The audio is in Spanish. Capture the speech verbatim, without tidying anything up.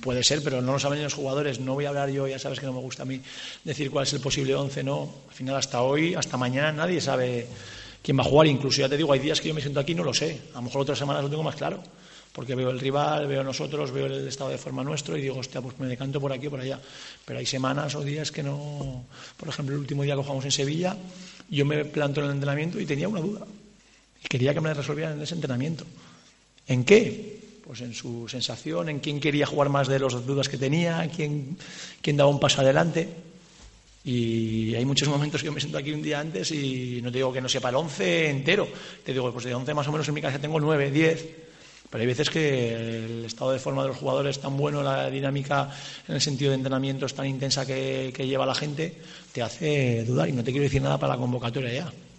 puede ser, pero no lo saben ni los jugadores. No voy a hablar yo, ya sabes que no me gusta a mí decir cuál es el posible once, no. Al final, hasta hoy, hasta mañana, nadie sabe quién va a jugar. Incluso, ya te digo, hay días que yo me siento aquí y no lo sé. A lo mejor otras semanas lo tengo más claro, porque veo el rival, veo nosotros, veo el estado de forma nuestro y digo, hostia, pues me decanto por aquí o por allá. Pero hay semanas o días que no... Por ejemplo, el último día que jugamos en Sevilla, yo me planto en el entrenamiento y tenía una duda. Y quería que me la resolvieran en ese entrenamiento. ¿En qué? Pues en su sensación, en quién quería jugar más de las dudas que tenía, quién, quién daba un paso adelante. Y hay muchos momentos que yo me siento aquí un día antes y no te digo que no sepa el once entero. Te digo, pues de once más o menos en mi cabeza tengo nueve, diez. Pero hay veces que el estado de forma de los jugadores es tan bueno, la dinámica en el sentido de entrenamiento es tan intensa que, que lleva la gente, te hace dudar. Y no te quiero decir nada para la convocatoria ya.